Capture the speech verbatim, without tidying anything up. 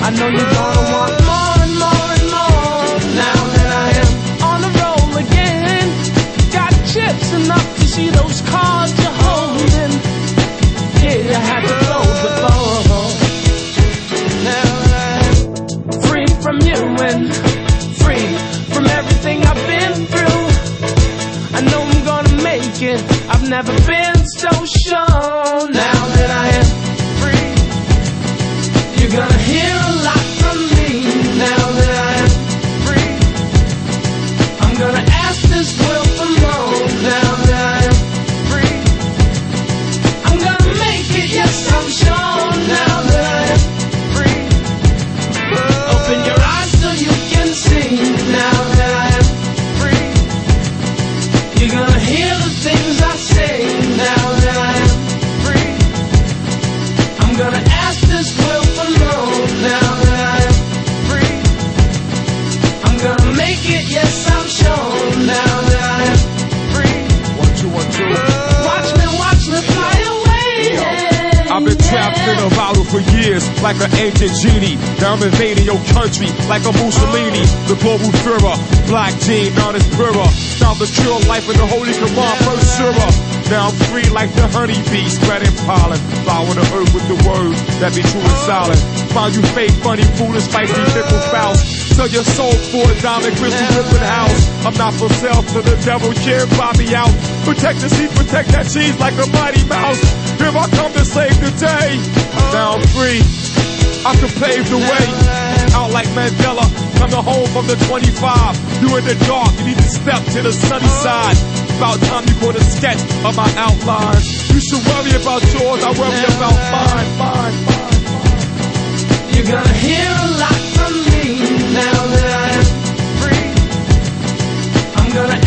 I know you're gonna want more and more and more. Now that I am on the roll again, got chips enough to see those cards you're holding. Yeah, you had to close the door. Now that I'm free from you and free from everything I've been through, I know I'm gonna make it. I've never been so sure. Now that I am free, you're gonna hear a lot from me. Now that I am free, I'm gonna ask this world for more. Now that I am free, I'm gonna make it, yes I'm sure. Now that I am free, open your eyes so you can see. Now that I am free, you're gonna hear the things I say. Now that I am free, I'm gonna ask this world for more. Now that I am free, I'm gonna make it, yes I'm sure. Now that I am free, One, two, one, two. watch me, watch me fly away. I've been trapped in a bottle for years, like an ancient genie. Now I'm invading your country, like a Mussolini. The global Führer, black gene, not as purer. Found the cure, life in the holy Quran, first surah. Now I'm free like the honeybee, spreading pollen. Flowering the earth with the word that be true and solid. Found you fake, funny, foolish, spicy, fickle, spouse. Sell your soul for a diamond, crystal, ripping house. I'm not for sale, so the devil can't buy me out. Protect the seed, protect that cheese like a mighty mouse. Here I come to save the day. Now I'm free, I can pave the way. Out like Mandela, coming home from the twenty-five. You in the dark, you need to step to the sunny side. About time you put a sketch of my outlines. You should worry about yours, I worry about mine, mine, mine, mine. You're gonna hear a lot from me. Now that I am free, I'm gonna